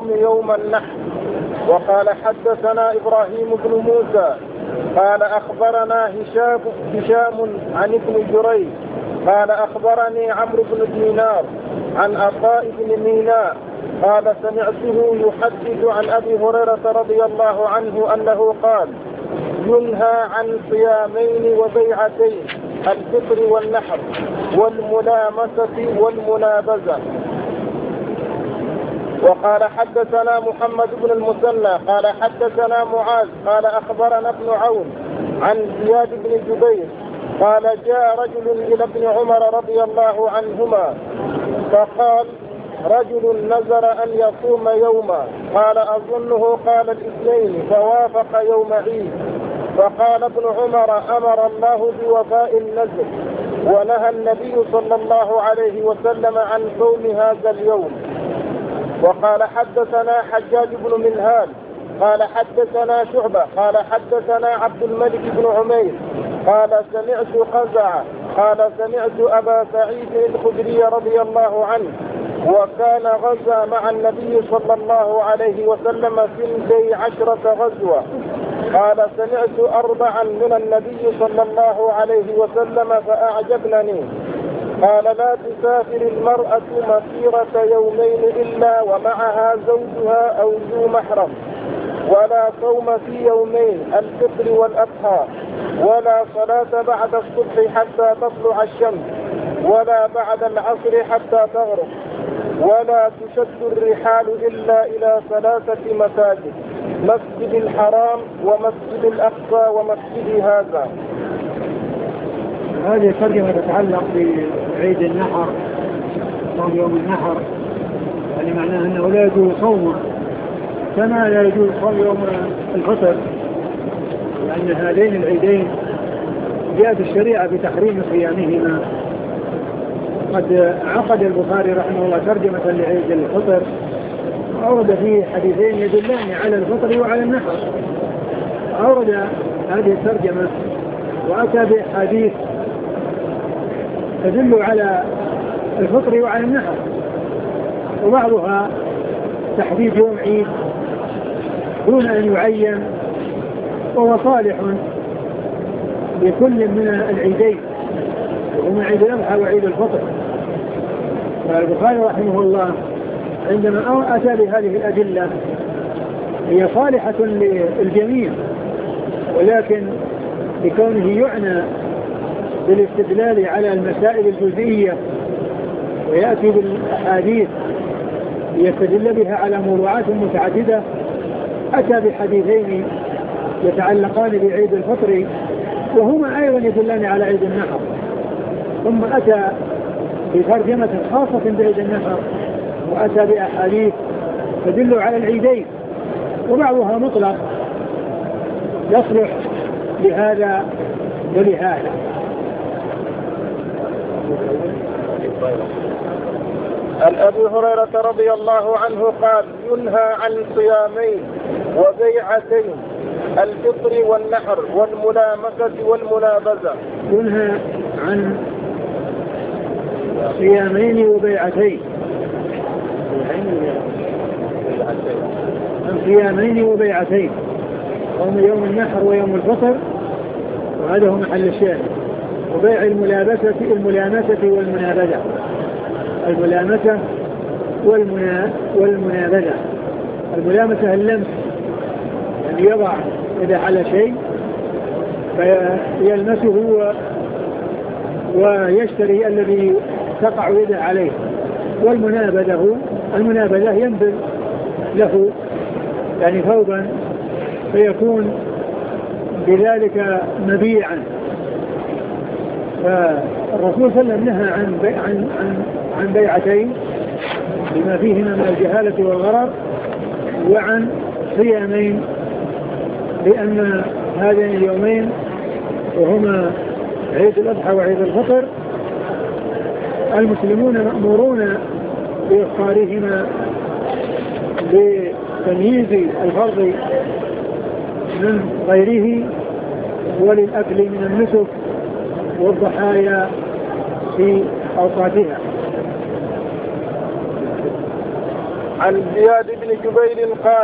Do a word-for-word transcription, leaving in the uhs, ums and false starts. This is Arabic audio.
الصوم يوم النحر. وقال حدثنا إبراهيم بن موسى قال أخبرنا هشام, هشام عن ابن جريج قال أخبرني عمرو بن دينار عن عطاء بن ميناء قال سمعته يحدث عن أبي هريرة رضي الله عنه أنه قال ينهى عن صيامين وبيعتين الفطر والنحر والملامسة والمنابذة. وقال حدثنا محمد بن المثنى قال حدثنا معاذ قال أخبرنا ابن عون عن زياد بن جبير قال جاء رجل إلى ابن عمر رضي الله عنهما فقال رجل نذر أن يصوم يوما قال أظنه قال الاثنين فوافق يوم عيد. فقال ابن عمر أمر الله بوفاء النذر ونهى النبي صلى الله عليه وسلم عن صوم هذا اليوم. وقال حدثنا حجاج بن منهال قال حدثنا شعبة قال حدثنا عبد الملك بن عمير قال سمعت قزعة قال سمعت أبا سعيد الخدري رضي الله عنه وكان غزا مع النبي صلى الله عليه وسلم سنتي عشرة غزوة قال سمعت أربعا من النبي صلى الله عليه وسلم فأعجبنني قال لا تسافر المرأة مسيرة يومين إلا ومعها زوجها أو ذو محرم ولا صوم في يومين الفطر والأضحى ولا صلاة بعد الصبح حتى تطلع الشمس ولا بعد العصر حتى تغرب ولا تشد الرحال إلا إلى ثلاثة مساجد مسجد الحرام ومسجد الأقصى ومسجد هذا. هذه الترجمة تتعلق بعيد النحر صوم يوم النحر، يعني معناه أنه لا يجوز صومه كما لا يجوز صوم يوم الفطر، لأن هذين العيدين جاءت الشريعة بتحريم صيامهما. قد عقد البخاري رحمه الله ترجمة لعيد الفطر أورد فيه حديثين يدلان على الفطر وعلى النحر، أورد هذه الترجمة وأتى بحديث تدل على الفطر وعلى النحر، وبعضها تحديد يوم عيد دون أن يعين، وهو صالح لكل من العيدين وهما عيد الأضحى وعيد الفطر. فالبخاري رحمه الله عندما أتى بهذه الأدلة هي صالحة للجميع، ولكن بكونه يعنى بالاستدلال على المسائل الجزئية ويأتي بالأحاديث ليستدل بها على موضوعات متعددة، أتى بحديثين يتعلقان بعيد الفطر وهما أيضا يدلان على عيد النحر، ثم أتى بترجمة خاصة بعيد النحر وأتى بأحاديث تدل على العيدين، وبعضها مطلق يصلح لهذا ولهذا. عن أبي هريرة رضي الله عنه قال ينهى عن صيامين وبيعتين الفطر والنحر والملامسة والمنابذة. ينهى عن صيامين وبيعتين عن صيامين وبيعتين هم يوم النحر ويوم الفطر، وهذا هو محل الشاهد. وبيع الملابسة الملامسة والمنابذة الملامسة والمنا والمنابذة. الملامسة اللمس، يعني يضع يده على شيء فيلمسه ويشتري الذي تقع يده عليه. والمنابذة المنابذة ينبذ له يعني ثوبا فيكون بذلك مبيعا. فالرسول صلى الله عليه وسلم نهى عن بيع عن عن عن بيعتين بما فيهما من الجهالة والغرر، وعن صيامين لأن هذين اليومين وهما عيد الأضحى وعيد الفطر المسلمون مأمورون بإخبارهما بتمييز الفرض من غيره وللأكل من النسك والضحايا في أوقاتها. عن عن زياد بن جبير قال